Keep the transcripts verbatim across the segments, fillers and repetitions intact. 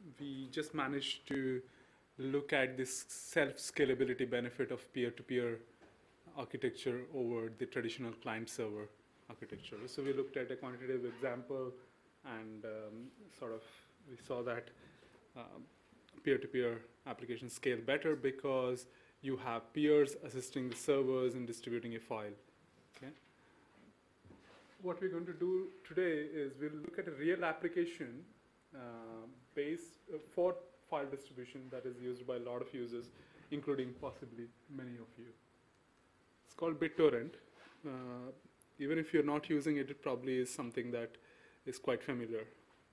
we just managed to look at this self-scalability benefit of peer-to-peer architecture over the traditional client-server architecture. So we looked at a quantitative example, and um, sort of we saw that um, peer-to-peer applications scale better because you have peers assisting the servers in distributing a file. Okay. What we're going to do today is we'll look at a real application uh, based uh, for file distribution that is used by a lot of users, including possibly many of you. It's called BitTorrent. Uh, even if you're not using it, it probably is something that is quite familiar.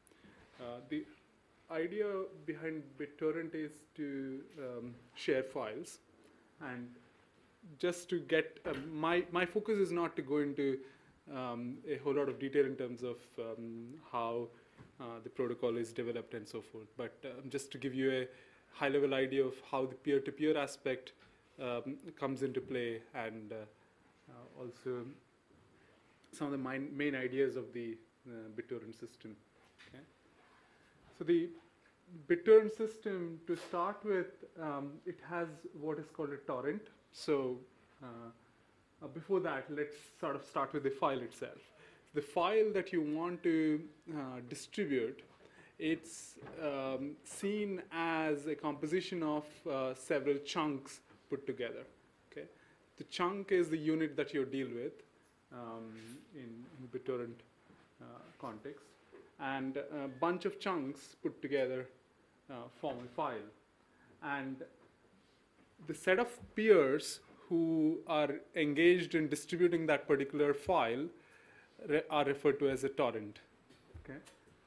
Uh, the idea behind BitTorrent is to um, share files, and just to get uh, my my focus is not to go into um, a whole lot of detail in terms of um, how uh, the protocol is developed and so forth, but um, just to give you a high-level idea of how the peer-to-peer aspect um, comes into play, and uh, uh, also some of the main, main ideas of the uh, BitTorrent system. Okay. So the BitTorrent system, to start with, um, it has what is called a torrent. So uh, uh, before that, let's sort of start with the file itself. The file that you want to uh, distribute, it's um, seen as a composition of uh, several chunks put together. Okay, the chunk is the unit that you deal with um, in, in BitTorrent uh, context, and a bunch of chunks put together uh, form a file. And the set of peers who are engaged in distributing that particular file re are referred to as a torrent. Okay,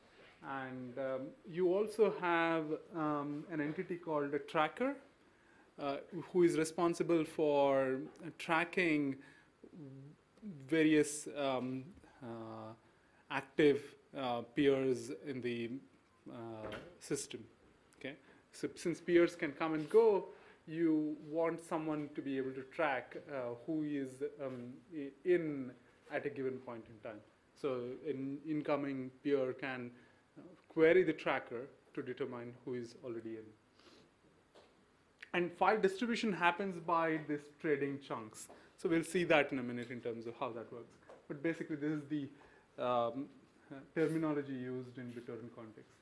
and um, you also have um, an entity called a tracker, uh, who is responsible for tracking various um, uh, active uh, peers in the uh, system. Okay, so since peers can come and go, you want someone to be able to track uh, who is um, in at a given point in time. So an incoming peer can uh, query the tracker to determine who is already in. And file distribution happens by this trading chunks. So we'll see that in a minute in terms of how that works. But basically, this is the um, uh, terminology used in BitTorrent context.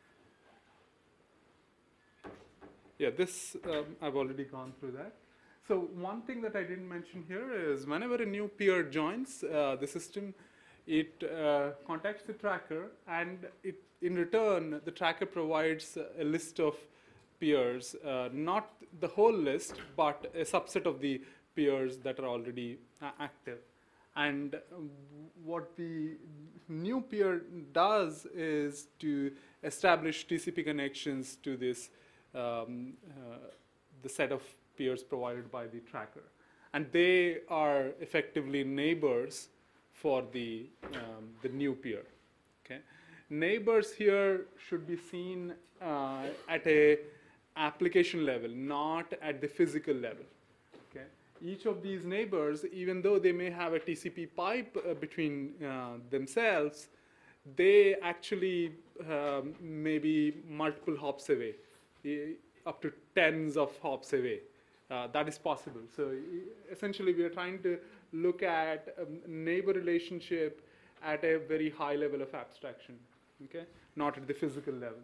Yeah, this, um, I've already gone through that. So one thing that I didn't mention here is whenever a new peer joins uh, the system, it uh, contacts the tracker, and it, in return, the tracker provides a list of peers, uh, not the whole list, but a subset of the peers that are already uh, active. And um, what the new peer does is to establish T C P connections to this um, uh, the set of peers provided by the tracker, and they are effectively neighbors for the um, the new peer. Okay, neighbors here should be seen uh, at a application level, not at the physical level. Okay, each of these neighbors, even though they may have a T C P pipe uh, between uh, themselves, they actually um, may be multiple hops away, up to tens of hops away. Uh, that is possible. So essentially, we are trying to look at a neighbor relationship at a very high level of abstraction, okay, not at the physical level.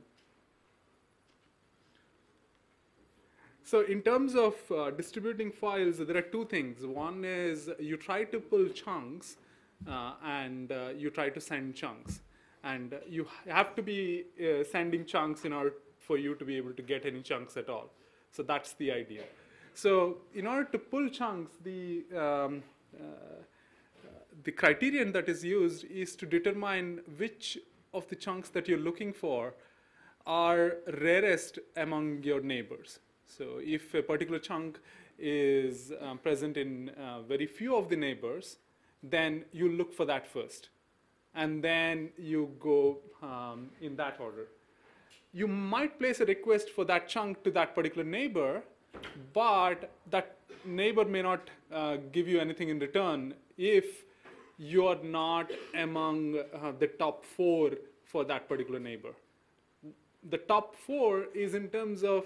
So in terms of uh, distributing files, there are two things. One is you try to pull chunks, uh, and uh, you try to send chunks. And you have to be uh, sending chunks in order for you to be able to get any chunks at all. So that's the idea. So in order to pull chunks, the, um, uh, the criterion that is used is to determine which of the chunks that you're looking for are rarest among your neighbors. So if a particular chunk is um, present in uh, very few of the neighbors, then you look for that first. And then you go um, in that order. You might place a request for that chunk to that particular neighbor, but that neighbor may not uh, give you anything in return if you're not among uh, the top four for that particular neighbor. the top four is in terms of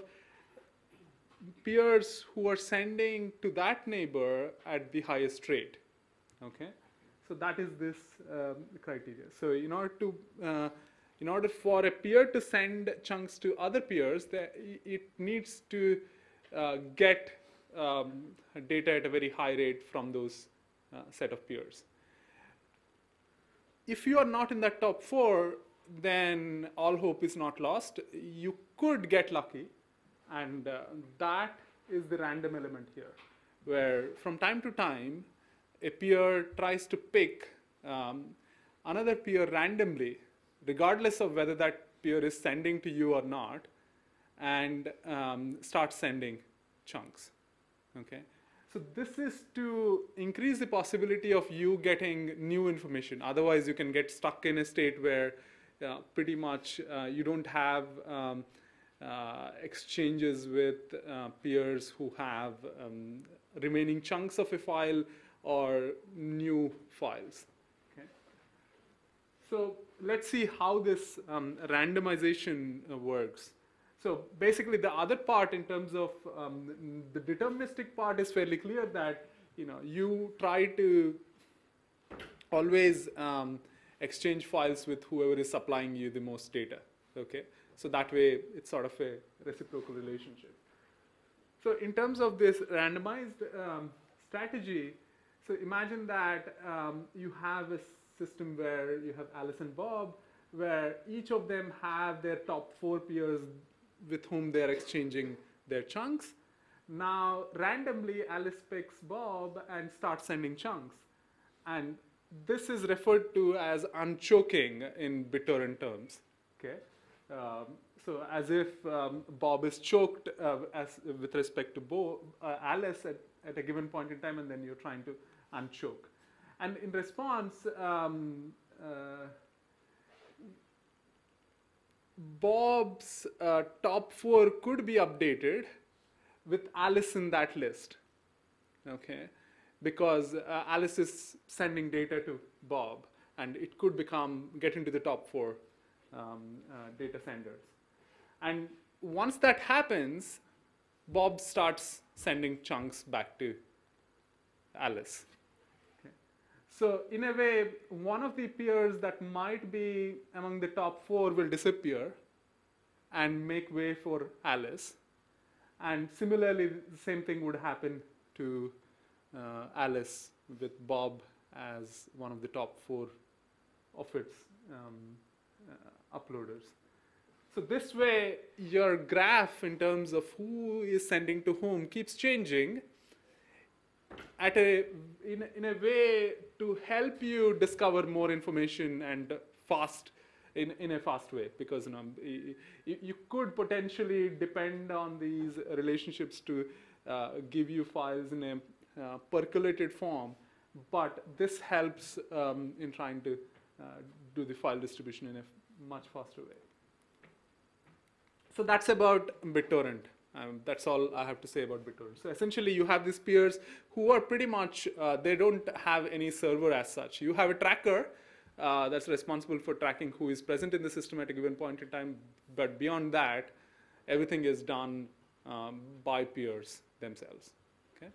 peers who are sending to that neighbor at the highest rate. Okay, so that is this um, criteria. So in order to uh, in order for a peer to send chunks to other peers, that it needs to uh, get um, data at a very high rate from those uh, set of peers. If you are not in that top four, then all hope is not lost. You could get lucky, and uh, that is the random element here, where from time to time, a peer tries to pick um, another peer randomly, regardless of whether that peer is sending to you or not, and um, start sending chunks. Okay, so this is to increase the possibility of you getting new information. Otherwise, you can get stuck in a state where uh, pretty much uh, you don't have um, uh, exchanges with uh, peers who have um, remaining chunks of a file or new files. Okay. So let's see how this um, randomization uh, works. So basically, the other part in terms of um, the deterministic part is fairly clear that you know you try to always um, exchange files with whoever is supplying you the most data. Okay, so that way it's sort of a reciprocal relationship. So in terms of this randomized um, strategy, so imagine that um, you have a system where you have Alice and Bob, where each of them have their top four peers with whom they're exchanging their chunks. Now, randomly, Alice picks Bob and starts sending chunks. And this is referred to as unchoking in BitTorrent terms. Okay, um, so as if um, Bob is choked uh, as with respect to Bo, uh, Alice at, at a given point in time, and then you're trying to unchoke. And in response, um, uh, Bob's uh, top four could be updated with Alice in that list, okay? Because uh, Alice is sending data to Bob, and it could become, get into the top four um, uh, data senders. And once that happens, Bob starts sending chunks back to Alice. Okay. So in a way, one of the peers that might be among the top four will disappear and make way for Alice. And similarly, the same thing would happen to uh, Alice with Bob as one of the top four of its um, uh, uploaders. So this way, your graph in terms of who is sending to whom keeps changing at a, in, in a way to help you discover more information and fast, in, in a fast way. Because you, know, you, you could potentially depend on these relationships to uh, give you files in a uh, percolated form, but this helps um, in trying to uh, do the file distribution in a much faster way. So that's about BitTorrent. Um, that's all I have to say about BitTorrent. So essentially, you have these peers who are pretty much, uh, they don't have any server as such. You have a tracker uh, that's responsible for tracking who is present in the system at a given point in time. But beyond that, everything is done um, by peers themselves. Okay.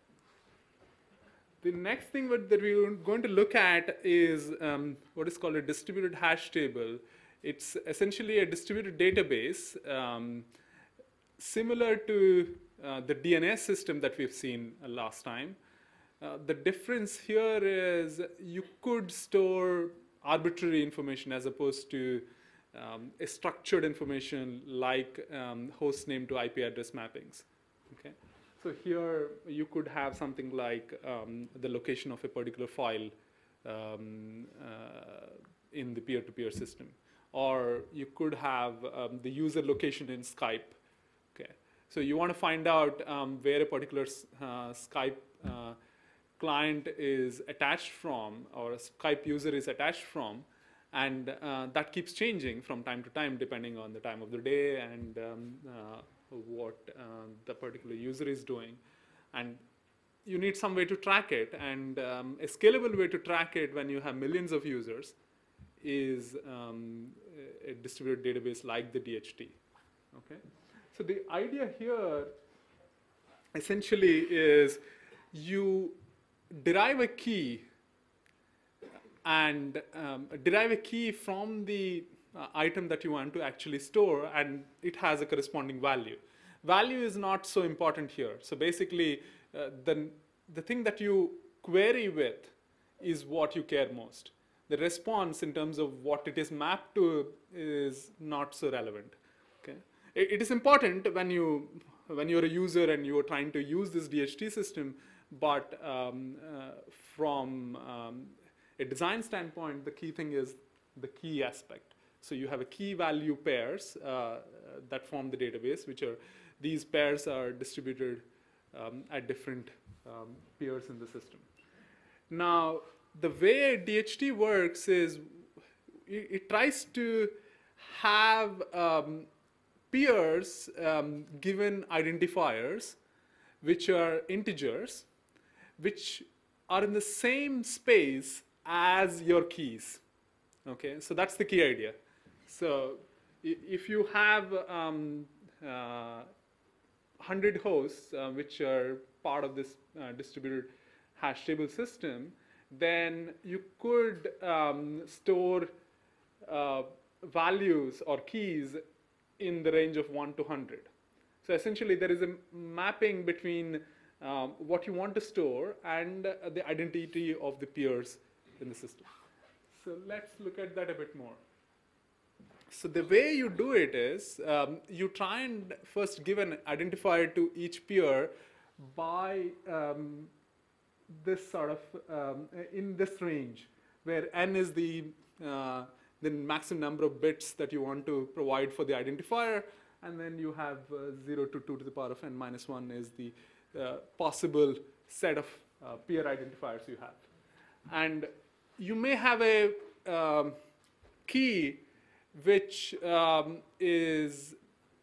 The next thing that we're going to look at is um, what is called a distributed hash table. It's essentially a distributed database um, similar to uh, the D N S system that we've seen uh, last time. Uh, the difference here is you could store arbitrary information as opposed to um, a structured information like um, host name to I P address mappings. Okay? So here you could have something like um, the location of a particular file um, uh, in the peer-to-peer system. Or you could have um, the user location in Skype. Okay, so you want to find out um, where a particular uh, Skype uh, client is attached from, or a Skype user is attached from, and uh, that keeps changing from time to time depending on the time of the day and um, uh, what uh, the particular user is doing. And you need some way to track it, and um, a scalable way to track it when you have millions of users is um, a distributed database like the D H T. Okay, so the idea here essentially is you derive a key and um, derive a key from the uh, item that you want to actually store, and it has a corresponding value. Value is not so important here. So basically, uh, the, the thing that you query with is what you care most. The response in terms of what it is mapped to is not so relevant. Okay? It, it is important when, you, when you're a user and you're trying to use this D H T system, but um, uh, from um, a design standpoint, the key thing is the key aspect. So you have a key value pairs uh, that form the database, which are, these pairs are distributed um, at different um, peers in the system. Now, the way D H T works is it, it tries to have um, peers um, given identifiers, which are integers, which are in the same space as your keys. Okay, so that's the key idea. So if you have um, uh, one hundred hosts, uh, which are part of this uh, distributed hash table system, then you could um, store uh, values or keys in the range of one to one hundred. So essentially, there is a mapping between um, what you want to store and uh, the identity of the peers in the system. So let's look at that a bit more. So the way you do it is um, you try and first give an identifier to each peer by um, this sort of, um, in this range, where n is the, uh, the maximum number of bits that you want to provide for the identifier, and then you have uh, zero to two to the power of n minus one is the uh, possible set of uh, peer identifiers you have. And you may have a um, key which um, is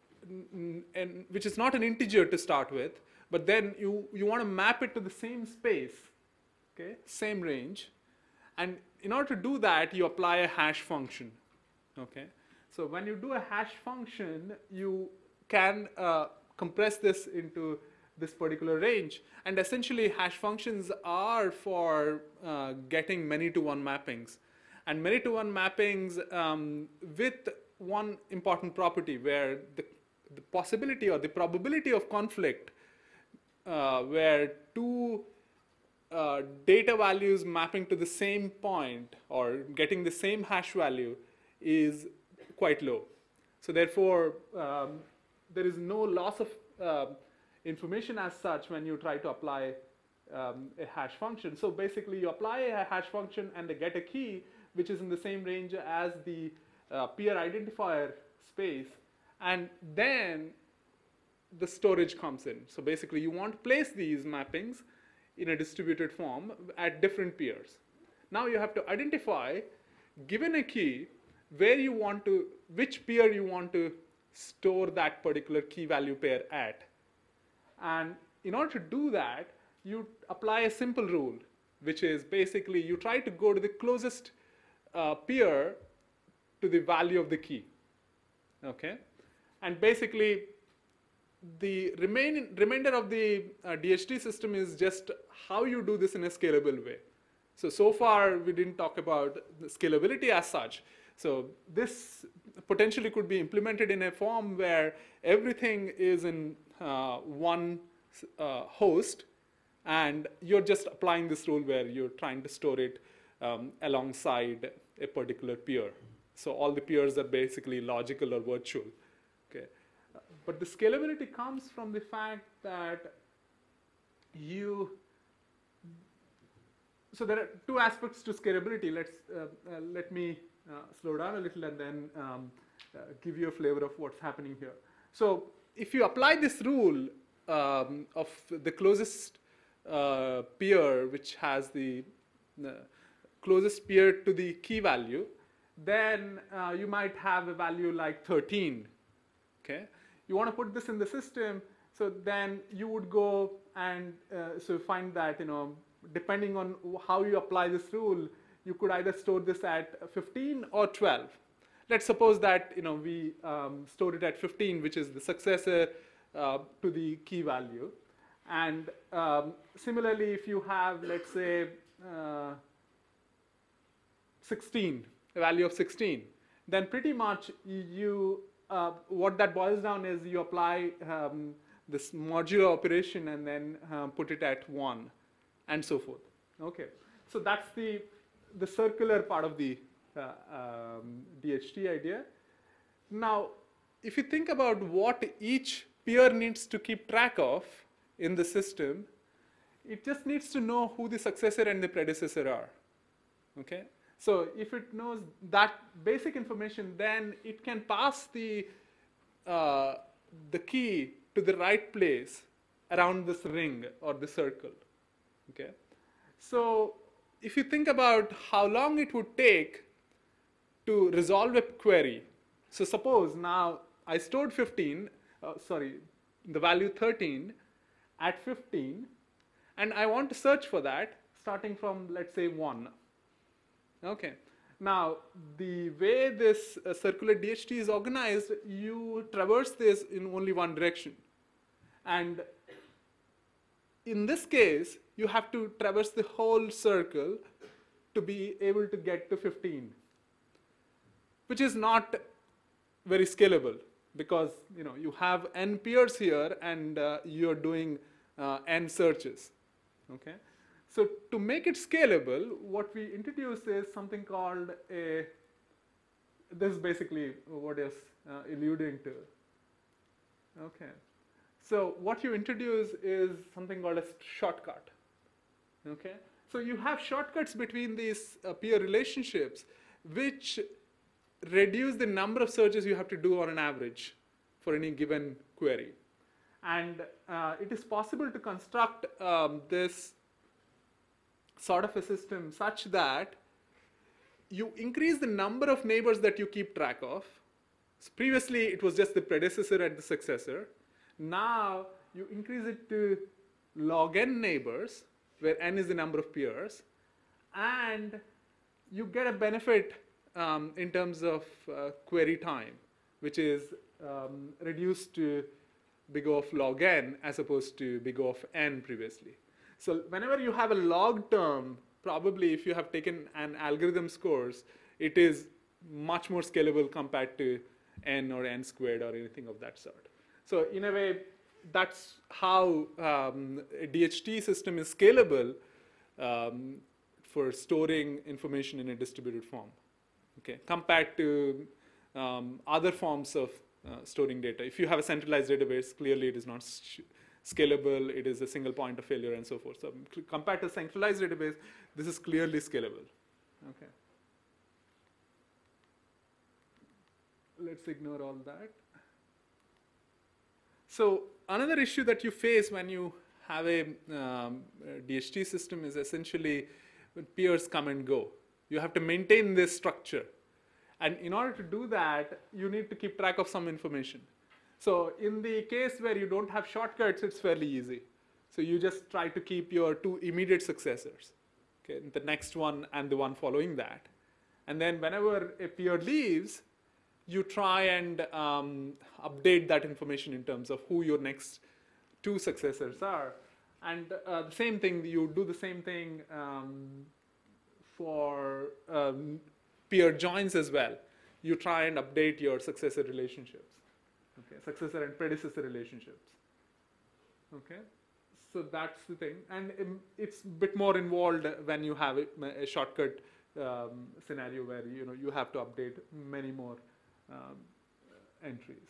n n which is not an integer to start with, but then you, you want to map it to the same space, okay, same range. And in order to do that, you apply a hash function, okay. So when you do a hash function, you can uh, compress this into this particular range. And essentially, hash functions are for uh, getting many-to-one mappings. And many-to-one mappings um, with one important property where the, the possibility or the probability of conflict uh, where two uh, data values mapping to the same point or getting the same hash value is quite low. So therefore, um, there is no loss of uh, information as such when you try to apply um, a hash function. So basically, you apply a hash function and they get a key which is in the same range as the uh, peer identifier space, and then the storage comes in. So basically, you want to place these mappings in a distributed form at different peers. Now you have to identify, given a key, where you want to, which peer you want to store that particular key value pair at. And in order to do that, you apply a simple rule, which is basically you try to go to the closest uh, peer to the value of the key. Okay? And basically, the remain, remainder of the uh, D H T system is just how you do this in a scalable way. So, so far, we didn't talk about the scalability as such. So this potentially could be implemented in a form where everything is in uh, one uh, host, and you're just applying this rule where you're trying to store it um, alongside a particular peer. So all the peers are basically logical or virtual. Okay. But the scalability comes from the fact that you, so there are two aspects to scalability. Let's, uh, uh, let me uh, slow down a little and then um, uh, give you a flavor of what's happening here. So if you apply this rule um, of the closest uh, peer, which has the uh, closest peer to the key value, then uh, you might have a value like thirteen. Okay, you want to put this in the system, so then you would go and uh, so find that, you know, depending on how you apply this rule, you could either store this at fifteen or twelve. Let's suppose that you know we um, store it at fifteen, which is the successor uh, to the key value. And um, similarly, if you have, let's say, uh, sixteen, a value of sixteen, then pretty much you, uh, what that boils down is you apply um, this modulo operation and then uh, put it at one, and so forth. Okay, so that's the the circular part of the uh, um, D H T idea. Now, if you think about what each peer needs to keep track of in the system, it just needs to know who the successor and the predecessor are. Okay, so if it knows that basic information, then it can pass the uh, the key to the right place around this ring or the circle. Okay, so if you think about how long it would take to resolve a query, so suppose now I stored fifteen, uh, sorry, the value thirteen at fifteen, and I want to search for that starting from, let's say, one. Okay. Now, the way this uh, circular D H T is organized, you traverse this in only one direction. And in this case, you have to traverse the whole circle to be able to get to fifteen, which is not very scalable because you know you have n peers here and uh, you're doing uh, n searches. Okay, so to make it scalable, what we introduce is something called a. This is basically what is uh, alluding to. Okay. So what you introduce is something called a shortcut. Okay, so you have shortcuts between these uh, peer relationships, which reduce the number of searches you have to do on an average for any given query. And uh, it is possible to construct um, this sort of a system such that you increase the number of neighbors that you keep track of. So previously, it was just the predecessor and the successor. Now, you increase it to log n neighbors, where n is the number of peers, and you get a benefit um, in terms of uh, query time, which is um, reduced to big O of log n as opposed to big O of n previously. So whenever you have a log term, probably if you have taken an algorithm's course, it is much more scalable compared to n or n squared or anything of that sort. So in a way, that's how um, a D H T system is scalable um, for storing information in a distributed form, okay, compared to um, other forms of uh, storing data. If you have a centralized database, clearly it is not scalable, it is a single point of failure and so forth. So compared to a centralized database, this is clearly scalable. Okay. Let's ignore all that. So another issue that you face when you have a, um, a D H T system is essentially when peers come and go. You have to maintain this structure. And in order to do that, you need to keep track of some information. So in the case where you don't have shortcuts, it's fairly easy. So you just try to keep your two immediate successors, okay, the next one and the one following that. And then whenever a peer leaves, you try and um, update that information in terms of who your next two successors are. And uh, the same thing, you do the same thing um, for um, peer joins as well. You try and update your successor relationships, okay, successor and predecessor relationships. Okay, so that's the thing. And um, it's a bit more involved when you have a, a shortcut um, scenario where you know you have to update many more Um, entries.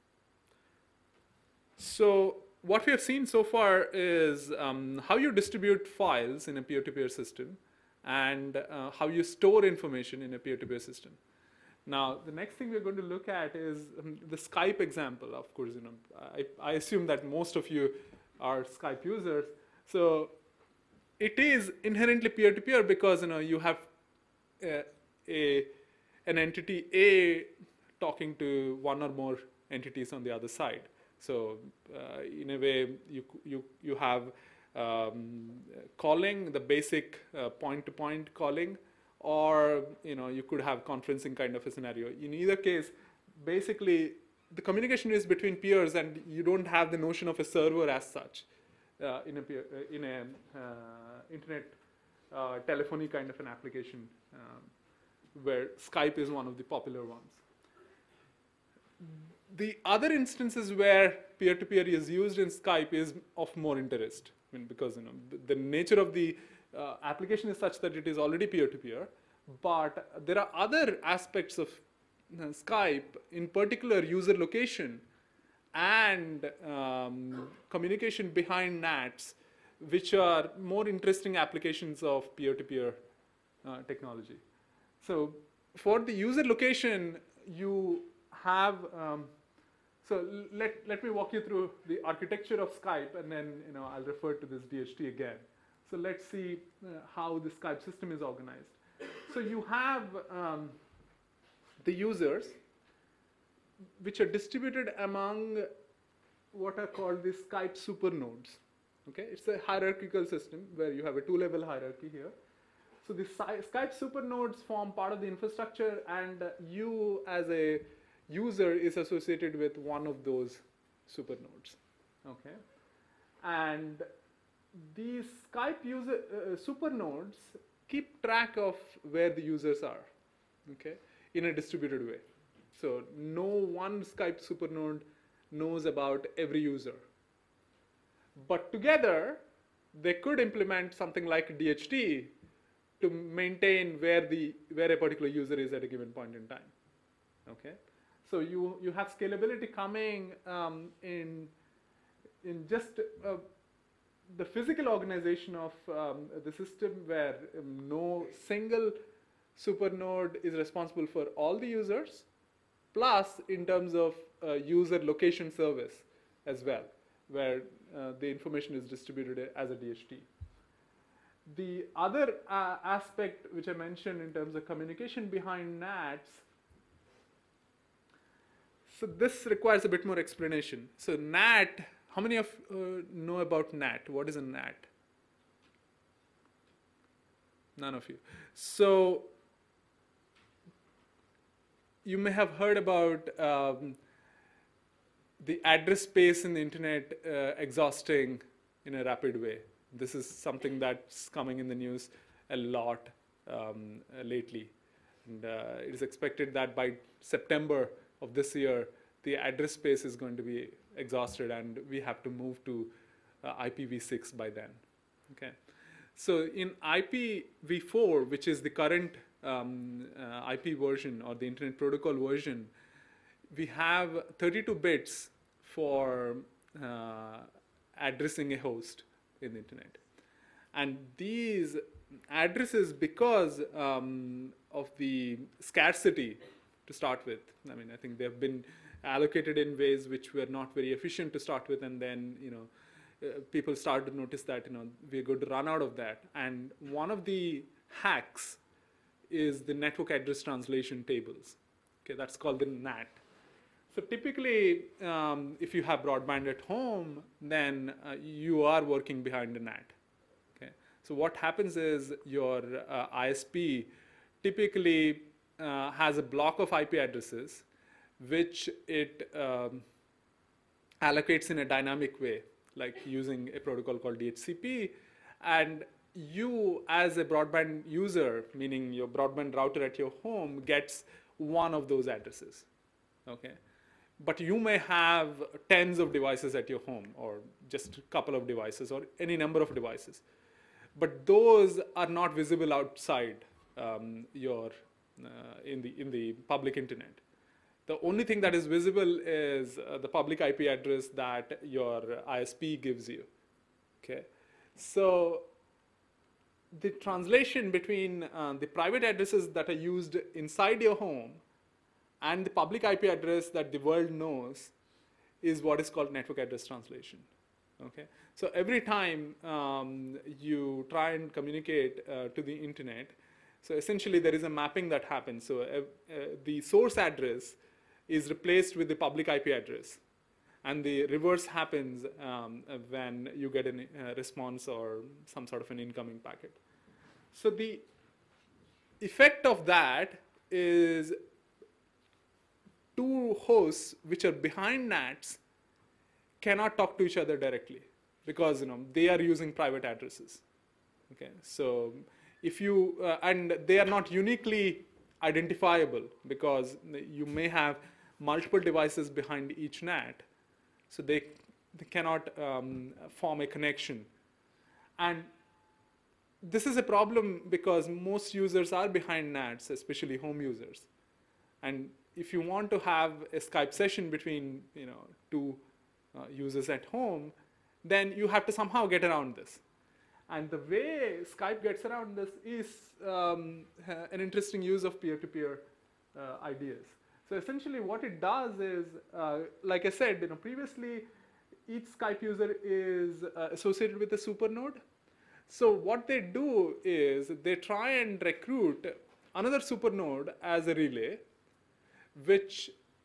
So what we have seen so far is um, how you distribute files in a peer-to-peer system and uh, how you store information in a peer-to-peer system. Now, the next thing we're going to look at is um, the Skype example. Of course, you know, I, I assume that most of you are Skype users. So it is inherently peer-to-peer because you know you have a, a an entity A talking to one or more entities on the other side. So uh, in a way, you you you have um, calling, the basic uh, point-to-point calling or you know, you could have conferencing kind of a scenario. In either case, basically, the communication is between peers, and you don't have the notion of a server as such uh, in a peer, uh, in a uh, internet uh, telephony kind of an application, um, where Skype is one of the popular ones. The other instances where peer-to-peer is used in Skype is of more interest. I mean, because you know, the nature of the uh, application is such that it is already peer-to-peer, but there are other aspects of uh, Skype, in particular user location and um, communication behind N A Ts, which are more interesting applications of peer-to-peer uh, technology. So for the user location, you have, um, so let, let me walk you through the architecture of Skype, and then you know, I'll refer to this D H T again. So let's see uh, how the Skype system is organized. So you have um, the users, which are distributed among what are called the Skype supernodes. Okay, it's a hierarchical system where you have a two-level hierarchy here. So the Skype supernodes form part of the infrastructure, and uh, you as a user is associated with one of those supernodes. Okay, and these Skype user uh, supernodes keep track of where the users are. Okay, in a distributed way. So no one Skype supernode knows about every user. But together, they could implement something like D H T to maintain where the where a particular user is at a given point in time. Okay, so you you have scalability coming um, in in just uh, the physical organization of um, the system, where um, no single supernode is responsible for all the users, plus in terms of uh, user location service as well, where uh, the information is distributed as a D H T. The other uh, aspect which I mentioned in terms of communication behind N A Ts, so this requires a bit more explanation. So N A T, how many of uh, know about N A T? What is a N A T? None of you. So you may have heard about um, the address space in the internet uh, exhausting in a rapid way. This is something that's coming in the news a lot um, uh, lately. And uh, it is expected that by September of this year, the address space is going to be exhausted, and we have to move to uh, I P v six by then. Okay. So in I P v four, which is the current um, uh, I P version or the Internet Protocol version, we have thirty-two bits for uh, addressing a host in the internet. And these addresses, because um, of the scarcity to start with, I mean, I think they've been allocated in ways which were not very efficient to start with, and then, you know, uh, people started to notice that, you know, we're going to run out of that. And one of the hacks is the network address translation tables. Okay, that's called the N A T. So typically, um, if you have broadband at home, then uh, you are working behind a N A T. Okay, so what happens is your uh, I S P typically uh, has a block of I P addresses, which it um, allocates in a dynamic way, like using a protocol called D H C P, and you as a broadband user, meaning your broadband router at your home, gets one of those addresses. Okay. But you may have tens of devices at your home, or just a couple of devices, or any number of devices. But those are not visible outside um, your uh, in the in the public internet. The only thing that is visible is uh, the public I P address that your I S P gives you. Okay, so the translation between uh, the private addresses that are used inside your home and the public I P address that the world knows is what is called network address translation. Okay, so every time um, you try and communicate uh, to the internet, so essentially there is a mapping that happens. So uh, uh, the source address is replaced with the public I P address, and the reverse happens um, when you get a uh, response or some sort of an incoming packet. So the effect of that is two hosts which are behind N A Ts cannot talk to each other directly because you know they are using private addresses. Okay, so if you uh, and they are not uniquely identifiable because you may have multiple devices behind each N A T, so they they cannot um, form a connection. And this is a problem because most users are behind N A Ts, especially home users. And if you want to have a Skype session between you know two uh, users at home, then you have to somehow get around this. And the way Skype gets around this is um, an interesting use of peer-to-peer uh, ideas. So essentially what it does is, uh, like I said, you know, previously each Skype user is uh, associated with a supernode. So what they do is they try and recruit another supernode as a relay, which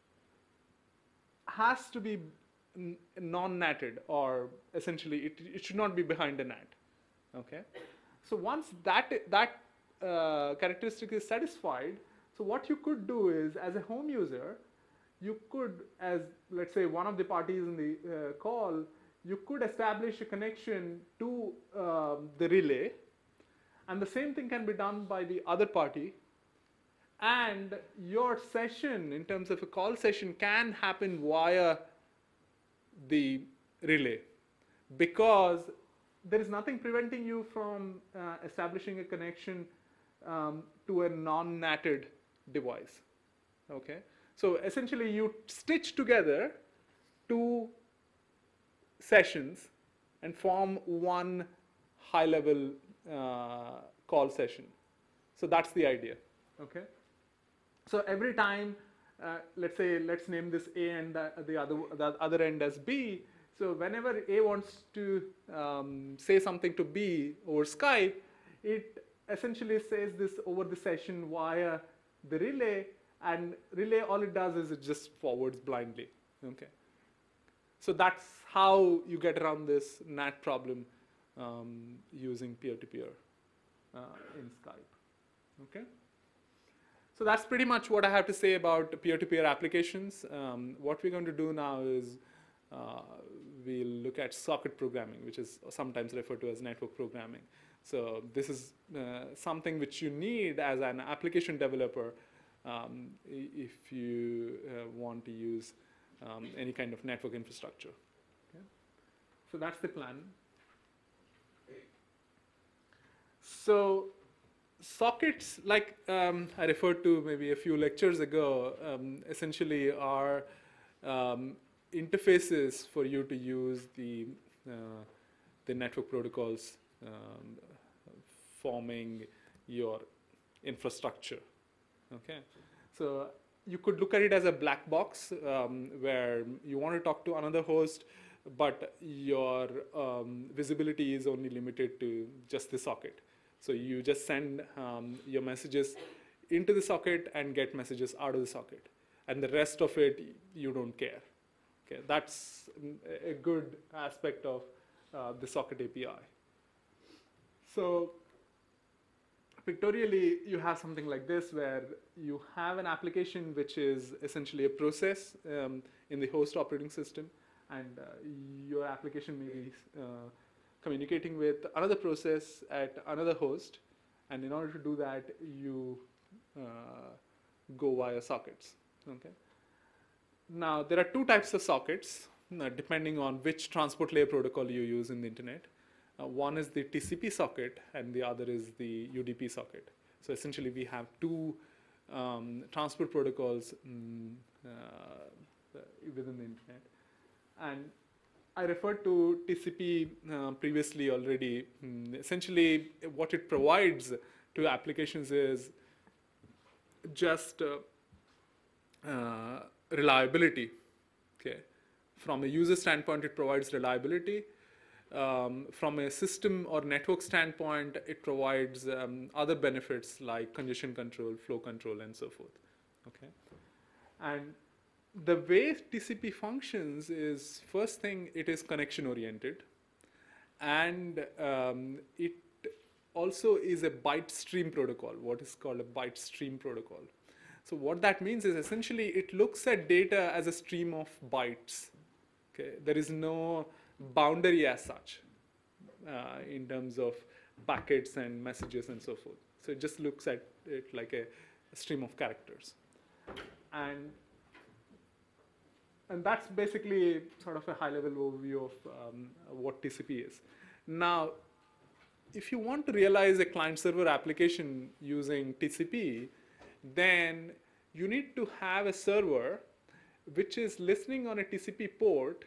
has to be non-natted, or essentially it, it should not be behind a N A T. Okay, so once that that uh, characteristic is satisfied, so what you could do is, as a home user, you could, as let's say one of the parties in the uh, call, you could establish a connection to um, the relay, and the same thing can be done by the other party, and your session, in terms of a call session, can happen via the relay, because there is nothing preventing you from uh, establishing a connection um, to a non-natted device. Okay, so essentially you stitch together two sessions and form one high-level uh, call session. So that's the idea. Okay, so every time, uh, let's say, let's name this A and the, the other the other end as B. So whenever A wants to um, say something to B over Skype, it essentially says this over the session via the relay, and relay, all it does is it just forwards blindly. Okay, so that's how you get around this N A T problem um, using peer-to-peer uh, in Skype. Okay, so that's pretty much what I have to say about peer-to-peer applications. Um, what we're going to do now is uh, we'll look at socket programming, which is sometimes referred to as network programming. So this is uh, something which you need as an application developer um, if you uh, want to use um, any kind of network infrastructure. Okay? So that's the plan. So sockets, like um, I referred to maybe a few lectures ago, um, essentially are um, interfaces for you to use the uh, the network protocols um, forming your infrastructure. Okay, so you could look at it as a black box um, where you want to talk to another host, but your um, visibility is only limited to just the socket. So you just send um, your messages into the socket and get messages out of the socket, and the rest of it you don't care. Okay, that's a good aspect of uh, the socket A P I. So pictorially, you have something like this where you have an application which is essentially a process um, in the host operating system, and uh, your application may be uh, communicating with another process at another host, and in order to do that, you uh, go via sockets. Okay. Now, there are two types of sockets, uh, depending on which transport layer protocol you use in the internet. Uh, one is the T C P socket, and the other is the U D P socket. So essentially, we have two um, transport protocols um, uh, within the internet. And I referred to T C P uh, previously already. Um, essentially, what it provides to applications is just uh, uh, reliability. Okay, from a user standpoint, it provides reliability. Um, from a system or network standpoint, it provides um, other benefits like congestion control, flow control, and so forth. Okay, and the way T C P functions is, first thing, it is connection oriented, and um, it also is a byte stream protocol, what is called a byte stream protocol. So what that means is essentially it looks at data as a stream of bytes. Okay, there is no boundary as such uh, in terms of packets and messages and so forth. So it just looks at it like a, a stream of characters. And, and that's basically sort of a high-level overview of um, what T C P is. Now, if you want to realize a client-server application using T C P, then you need to have a server which is listening on a T C P port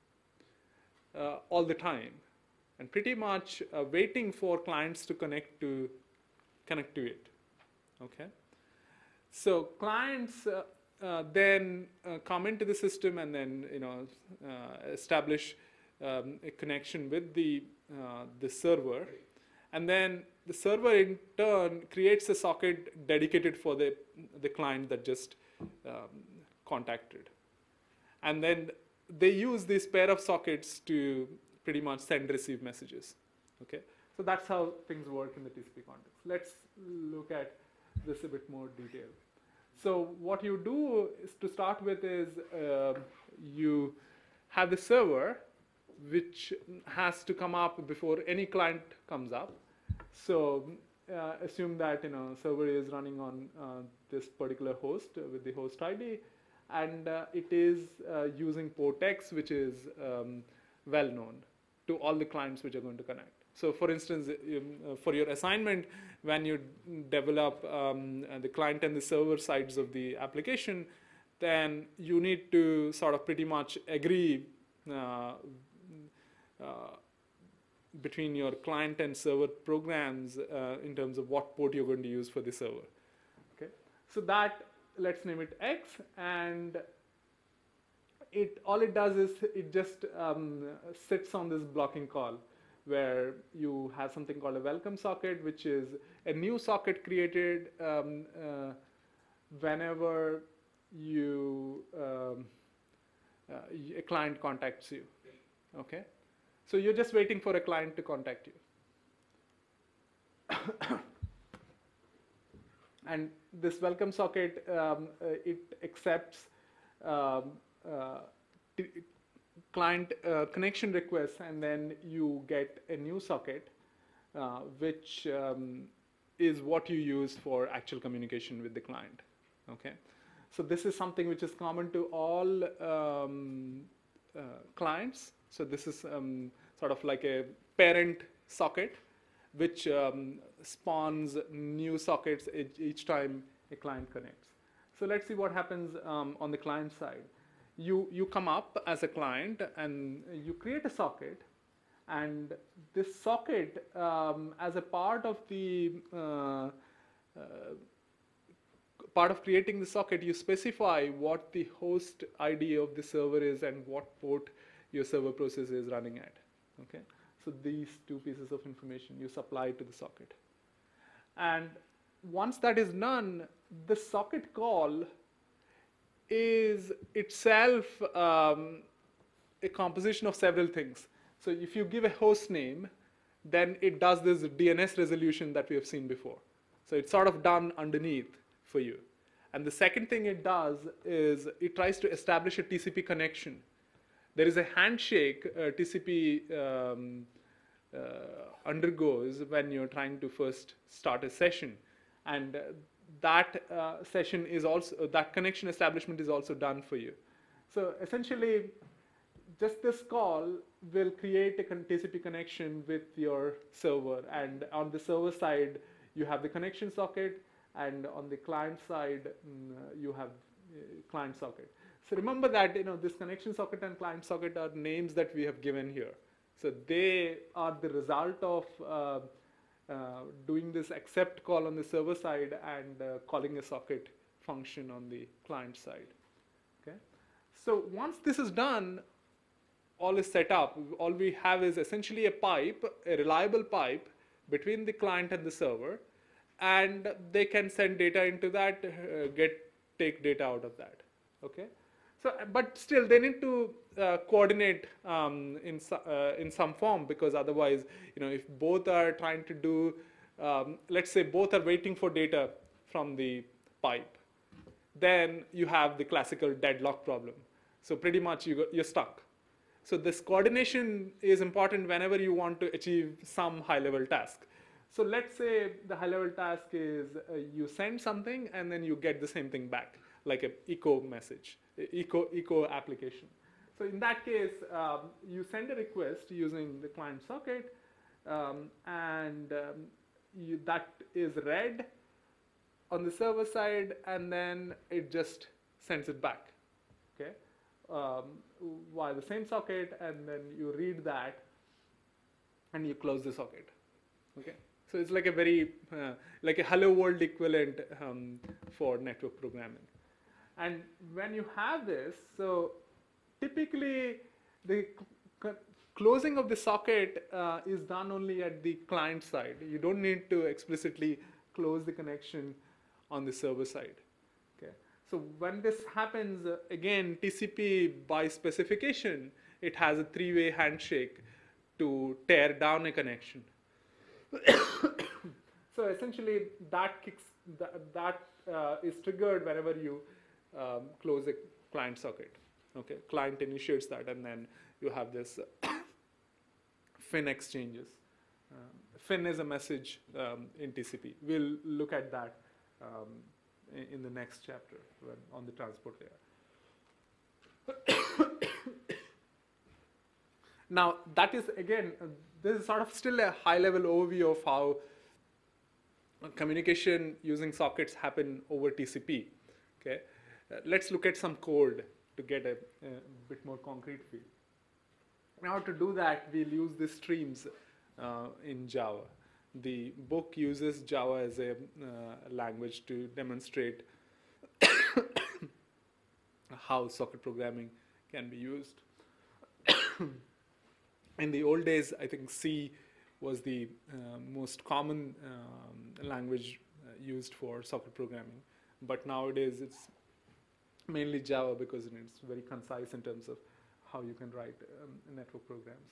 uh, all the time, and pretty much uh, waiting for clients to connect to connect to it. Okay, so clients uh, uh, then uh, come into the system and then you know uh, establish um, a connection with the uh, the server, and then the server in turn creates a socket dedicated for the the client that just um, contacted, and then they use this pair of sockets to pretty much send receive messages. Okay, so that's how things work in the T C P context. Let's look at this a bit more detail. So what you do is to start with is uh, you have the server which has to come up before any client comes up. So uh, assume that you know server is running on uh, this particular host uh, with the host I D, and uh, it is uh, using port X, which is um, well known to all the clients which are going to connect. So for instance, um, uh, for your assignment, when you develop um, uh, the client and the server sides of the application, then you need to sort of pretty much agree uh, uh, between your client and server programs uh, in terms of what port you're going to use for the server. Okay, so that, let's name it X, and it all it does is it just um, sits on this blocking call where you have something called a welcome socket, which is a new socket created um, uh, whenever you um, uh, a client contacts you. Okay, so you're just waiting for a client to contact you. And this welcome socket, um, uh, it accepts um, uh, client uh, connection requests, and then you get a new socket, uh, which um, is what you use for actual communication with the client. Okay, so this is something which is common to all um, uh, clients. So this is um, sort of like a parent socket, which um, spawns new sockets each, each time a client connects. So let's see what happens um, on the client side. You, you come up as a client and you create a socket, and this socket, um, as a part of the uh, uh, part of creating the socket, you specify what the host I D of the server is and what port your server process is running at. Okay, so these two pieces of information you supply to the socket, and once that is done, the socket call is itself um, a composition of several things. So if you give a host name, then it does this D N S resolution that we have seen before. So it's sort of done underneath for you. And the second thing it does is it tries to establish a T C P connection. There is a handshake uh, T C P um, uh, undergoes when you're trying to first start a session. And uh, that uh, session is also, uh, that connection establishment is also done for you. So essentially, just this call will create a T C P connection with your server, and on the server side, you have the connection socket, and on the client side, mm, you have uh, client socket. So remember that you know this connection socket and client socket are names that we have given here. So they are the result of uh, Uh, doing this accept call on the server side and uh, calling a socket function on the client side. Okay, so once this is done, all is set up. All we have is essentially a pipe, a reliable pipe between the client and the server, and they can send data into that, uh, get take data out of that. Okay, so but still they need to uh, coordinate um, in uh, in some form, because otherwise, you know, if both are trying to do um, let's say both are waiting for data from the pipe, then you have the classical deadlock problem. So pretty much you go, you're stuck. So this coordination is important whenever you want to achieve some high-level task. So let's say the high-level task is uh, you send something and then you get the same thing back, like an echo message, echo, echo application. So in that case, um, you send a request using the client socket, um, and um, you, that is read on the server side, and then it just sends it back, okay, um, via the same socket, and then you read that, and you close the socket, okay. So it's like a very, uh, like a hello world equivalent um, for network programming. And when you have this, so typically the closing of the socket uh, is done only at the client side. You don't need to explicitly close the connection on the server side. Okay. So when this happens, uh, again, T C P by specification, it has a three-way handshake to tear down a connection. So essentially, that kicks that, that uh, is triggered whenever you um, close a client socket. Okay, client initiates that, and then you have this uh, F I N exchanges. Um, F I N is a message um, in T C P. We'll look at that um, in, in the next chapter when, on the transport layer. Now, that is again, uh, this is sort of still a high-level overview of how communication using sockets happen over T C P. Okay, uh, let's look at some code to get a, a bit more concrete feel. Now, to do that, we'll use the streams uh, in Java. The book uses Java as a uh, language to demonstrate how socket programming can be used. In the old days, I think C was the uh, most common um, language uh, used for socket programming. But nowadays, it's mainly Java because it's very concise in terms of how you can write um, network programs.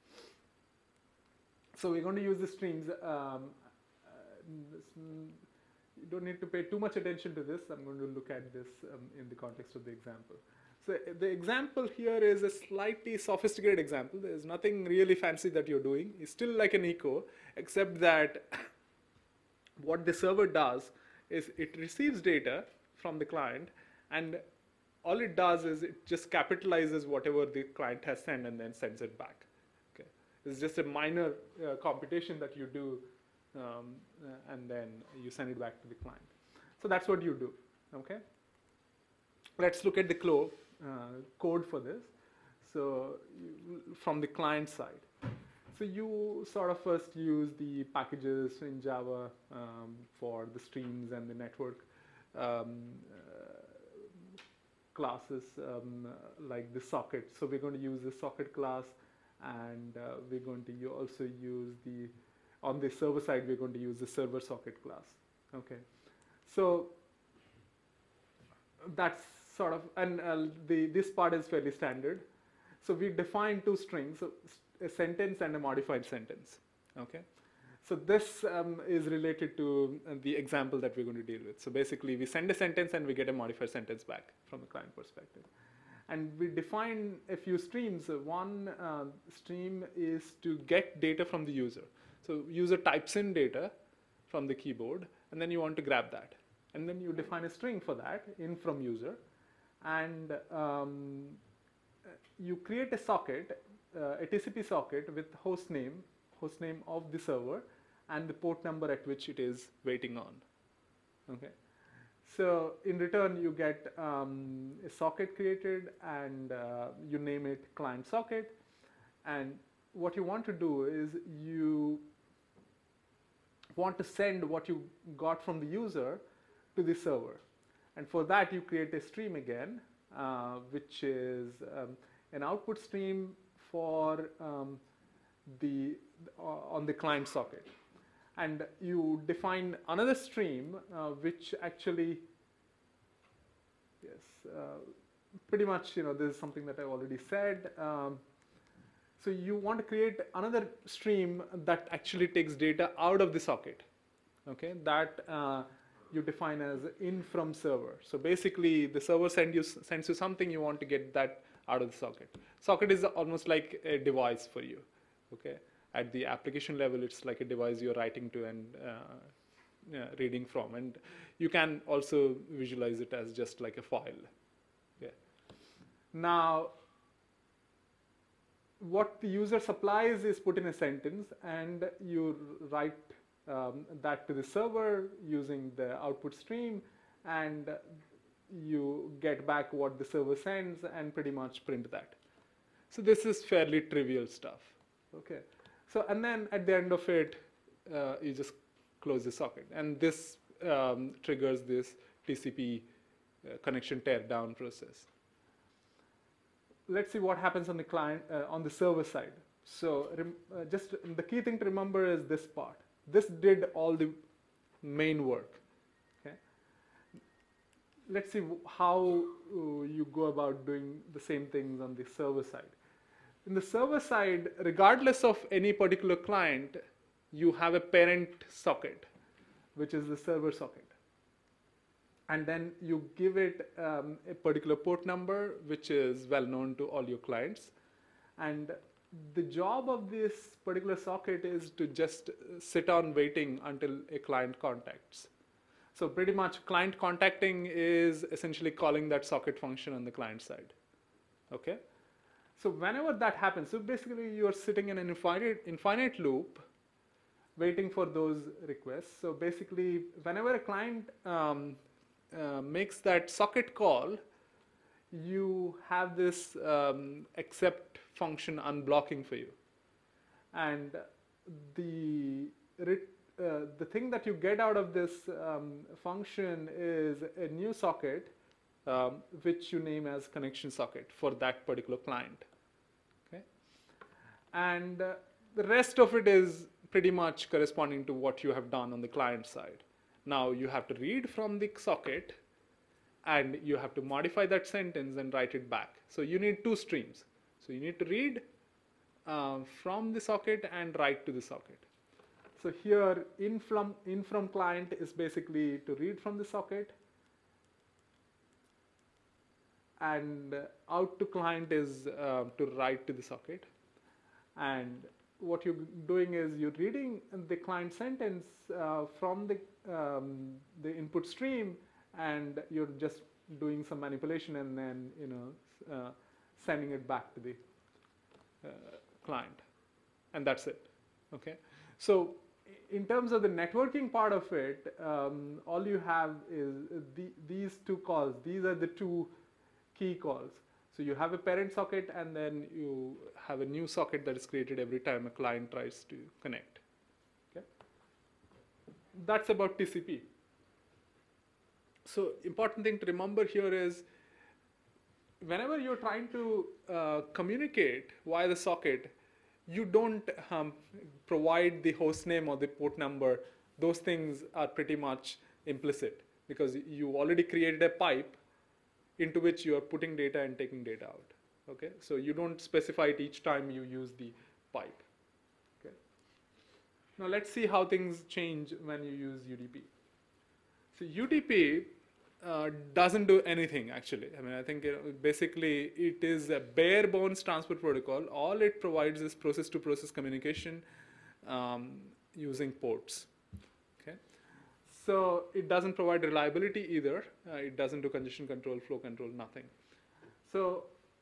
So we're going to use the streams. Um, uh, this, mm, you don't need to pay too much attention to this. I'm going to look at this um, in the context of the example. So the example here is a slightly sophisticated example. There's nothing really fancy that you're doing. It's still like an echo, except that what the server does is it receives data from the client, and all it does is it just capitalizes whatever the client has sent and then sends it back. Okay, it's just a minor uh, computation that you do, um, uh, and then you send it back to the client. So that's what you do. Okay, let's look at the clo uh, code for this. So you, from the client side, so you sort of first use the packages in Java um, for the streams and the network um, uh, classes um, like the socket. So we're going to use the socket class, and uh, we're going to u also use the, on the server side, we're going to use the server socket class. Okay, so that's sort of, and uh, the this part is fairly standard. So we define two strings, so a sentence and a modified sentence. Okay, so this um, is related to uh, the example that we're going to deal with. So basically, we send a sentence and we get a modified sentence back from the client perspective. And we define a few streams. One uh, stream is to get data from the user. So user types in data from the keyboard, and then you want to grab that. And then you define a string for that, in from user. And um, you create a socket, uh, a T C P socket with host name, host name of the server, and the port number at which it is waiting on. Okay. So in return, you get um, a socket created, and uh, you name it client socket. And what you want to do is you want to send what you got from the user to the server. And for that, you create a stream again, uh, which is um, an output stream for um, the uh, on the client socket. And you define another stream, uh, which actually, yes, uh, pretty much, you know, this is something that I already said. Um, so you want to create another stream that actually takes data out of the socket. okay, that uh, you define as in from server. So basically, the server send you, sends you something, you want to get that out of the socket. Socket is almost like a device for you, okay? At the application level, it's like a device you're writing to and uh, yeah, reading from. And you can also visualize it as just like a file. Yeah. Now, what the user supplies is put in a sentence, and you write um, that to the server using the output stream, and you get back what the server sends and pretty much print that. So this is fairly trivial stuff. Okay. So and then at the end of it, uh, you just close the socket, and this um, triggers this T C P uh, connection teardown process. Let's see what happens on the client uh, on the server side. So uh, just the key thing to remember is this part. This did all the main work. Okay. Let's see how uh, you go about doing the same things on the server side. In the server side, regardless of any particular client, you have a parent socket, which is the server socket. And then you give it um, a particular port number, which is well known to all your clients. And the job of this particular socket is to just sit on waiting until a client contacts. So pretty much client contacting is essentially calling that socket function on the client side. Okay? So whenever that happens, so basically you're sitting in an infinite, infinite loop waiting for those requests. So basically, whenever a client um, uh, makes that socket call, you have this um, accept function unblocking for you. And the, uh, the thing that you get out of this um, function is a new socket, um, which you name as connection socket for that particular client. Okay? And uh, the rest of it is pretty much corresponding to what you have done on the client side. Now you have to read from the socket, and you have to modify that sentence and write it back. So you need two streams. So you need to read uh, from the socket and write to the socket. So here, in from, in from client is basically to read from the socket, and out to client is uh, to write to the socket. And what you're doing is you're reading the client sentence uh, from the, um, the input stream, and you're just doing some manipulation and then, you know, uh, sending it back to the uh, client. And that's it. Okay. So in terms of the networking part of it, um, all you have is the, these two calls. These are the two key calls. So you have a parent socket, and then you have a new socket that is created every time a client tries to connect. Okay? That's about T C P. So important thing to remember here is whenever you're trying to uh, communicate via the socket, you don't um, provide the host name or the port number. Those things are pretty much implicit because you already created a pipe into which you are putting data and taking data out. Okay, so you don't specify it each time you use the pipe. Okay. Now let's see how things change when you use U D P. So U D P uh, doesn't do anything actually. I mean, I think it, basically it is a bare bones transport protocol. All it provides is process-to-process communication um, using ports. Okay. So it doesn't provide reliability either. Uh, it doesn't do congestion control, flow control, nothing. So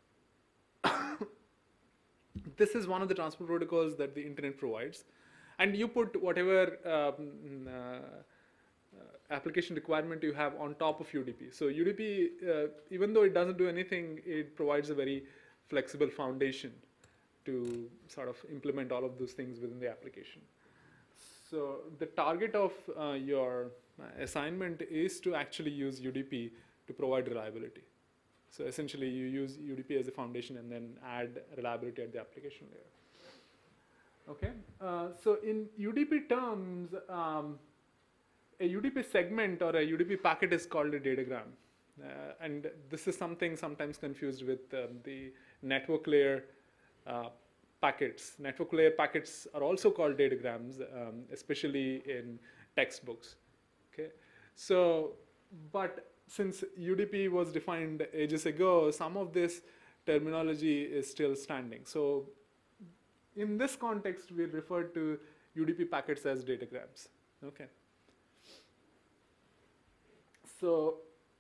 this is one of the transport protocols that the internet provides. And you put whatever um, uh, application requirement you have on top of U D P. So U D P, uh, even though it doesn't do anything, it provides a very flexible foundation to sort of implement all of those things within the application. So the target of uh, your assignment is to actually use U D P to provide reliability. So essentially you use U D P as a foundation and then add reliability at the application layer. Okay, uh, so in U D P terms, um, a U D P segment or a U D P packet is called a datagram. Uh, and this is something sometimes confused with um, the network layer uh, packets. Network layer packets are also called datagrams, um, especially in textbooks. Okay, so but since U D P was defined ages ago, some of this terminology is still standing. So in this context, we refer to U D P packets as datagrams. Okay. So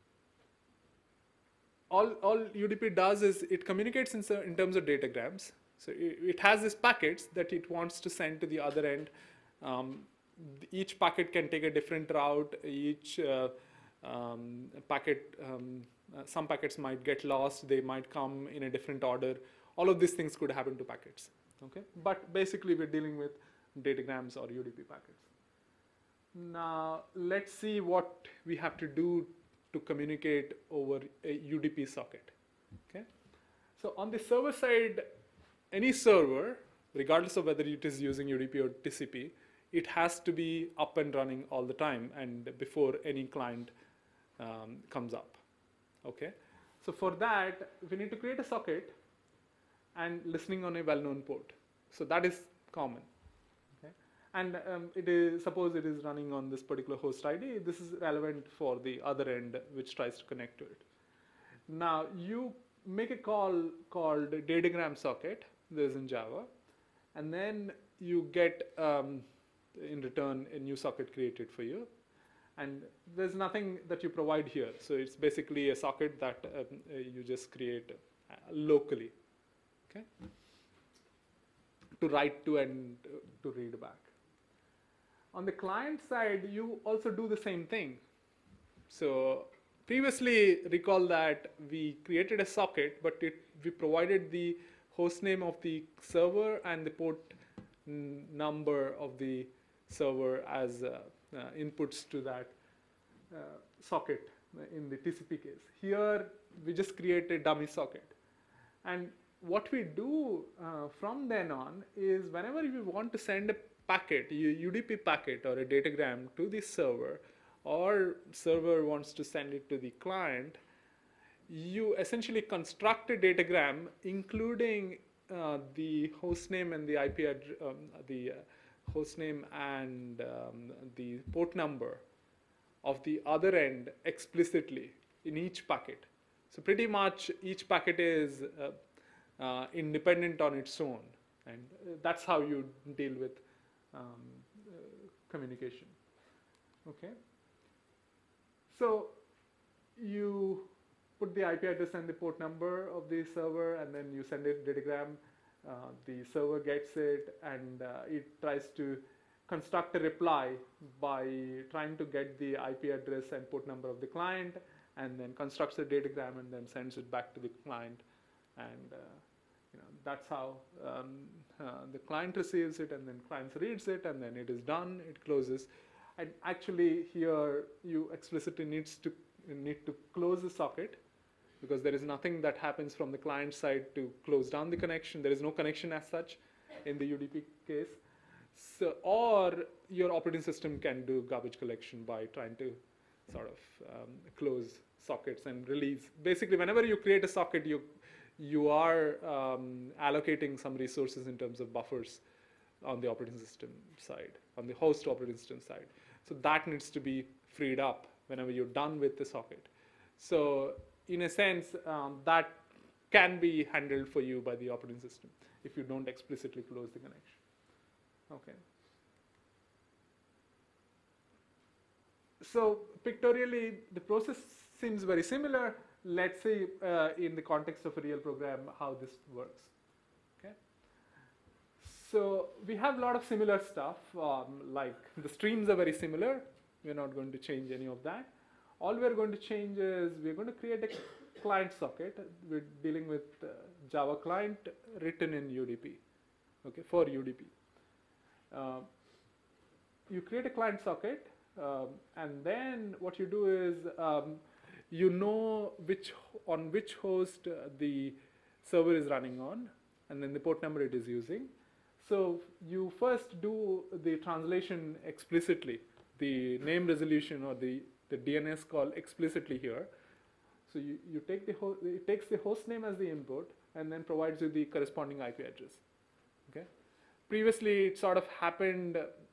all, all U D P does is it communicates in, in terms of datagrams. So it, it has these packets that it wants to send to the other end. Um, each packet can take a different route. Each uh, um, packet, um, uh, some packets might get lost. They might come in a different order. All of these things could happen to packets. Okay, but basically we're dealing with datagrams or U D P packets. Now let's see what we have to do to communicate over a U D P socket. Okay, so on the server side, any server, regardless of whether it is using U D P or T C P, it has to be up and running all the time and before any client um, comes up. Okay, so for that we need to create a socket and listening on a well-known port. So that is common. Okay, and um, it is, suppose it is running on this particular host I D. This is relevant for the other end which tries to connect to it. Now you make a call called datagram socket. This is in Java, and then you get um, in return a new socket created for you. And there's nothing that you provide here. So it's basically a socket that um, uh, you just create uh, locally. Okay, to write to and uh, to read back. On the client side, you also do the same thing. So previously, recall that we created a socket, but it, we provided the host name of the server and the port number of the server as uh, uh, inputs to that uh, socket in the T C P case. Here, we just create a dummy socket. And what we do uh, from then on is whenever we want to send a packet, a U D P packet or a datagram to the server, or server wants to send it to the client, you essentially construct a datagram including uh, the host name and the I P address, um, the uh, host name and um, the port number of the other end explicitly in each packet. So pretty much each packet is uh, uh, independent on its own, and that's how you deal with um, uh, communication. Okay. So you put the I P address and the port number of the server, and then you send it datagram. Uh, the server gets it, and uh, it tries to construct a reply by trying to get the I P address and port number of the client, and then constructs a datagram and then sends it back to the client. And uh, you know, that's how um, uh, the client receives it, and then client reads it, and then it is done, it closes. And actually here you explicitly needs to need to close the socket, because there is nothing that happens from the client side to close down the connection. There is no connection as such in the U D P case. So, or your operating system can do garbage collection by trying to sort of um, close sockets and release. Basically, whenever you create a socket, you you are um, allocating some resources in terms of buffers on the operating system side, on the host operating system side. So that needs to be freed up whenever you're done with the socket. So in a sense, um, that can be handled for you by the operating system if you don't explicitly close the connection. Okay. So pictorially, the process seems very similar. Let's see uh, in the context of a real program how this works. Okay. So we have a lot of similar stuff, um, like the streams are very similar. We're not going to change any of that. All we're going to change is we're going to create a client socket. We're dealing with uh, Java client written in U D P, okay, for U D P. Uh, you create a client socket, um, and then what you do is um, you know which on which host uh, the server is running on, and then the port number it is using. So you first do the translation explicitly, the name resolution or the, the D N S call explicitly here. So you, you take the host, it takes the host name as the input and then provides you the corresponding I P address. Okay. Previously, it sort of happened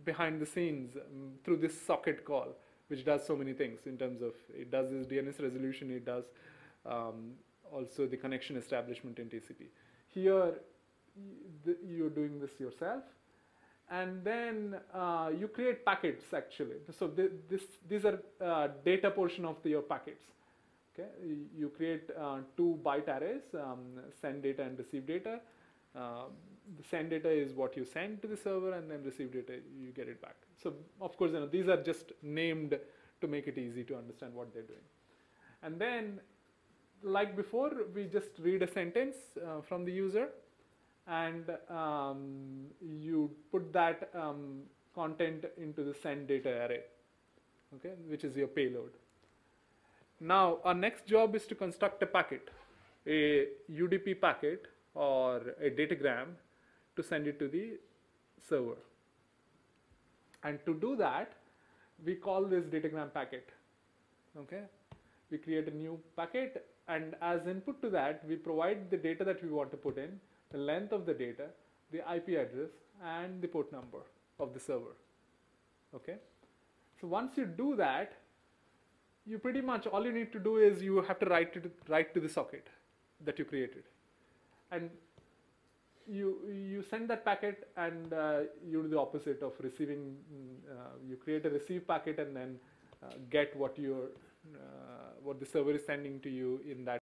behind the scenes um, through this socket call, which does so many things in terms of, it does this D N S resolution, it does um, also the connection establishment in T C P. Here, the, you're doing this yourself, and then uh, you create packets actually. So th this, these are uh, data portion of the, your packets. Okay, you create uh, two byte arrays, um, send data and receive data. Uh, the send data is what you send to the server, and then receive data, you get it back. So of course, you know, these are just named to make it easy to understand what they're doing. And then, like before, we just read a sentence uh, from the user, and um, you put that um, content into the send data array, okay, which is your payload. Now, our next job is to construct a packet, a U D P packet or a datagram to send it to the server. And to do that, we call this datagram packet. Okay, we create a new packet, and as input to that, we provide the data that we want to put in, the length of the data, the I P address, and the port number of the server. Okay, so once you do that, you pretty much, all you need to do is you have to write to, write to the socket that you created. And you, you send that packet, and uh, you do the opposite of receiving. Uh, you create a receive packet and then uh, get what, your, uh, what the server is sending to you in that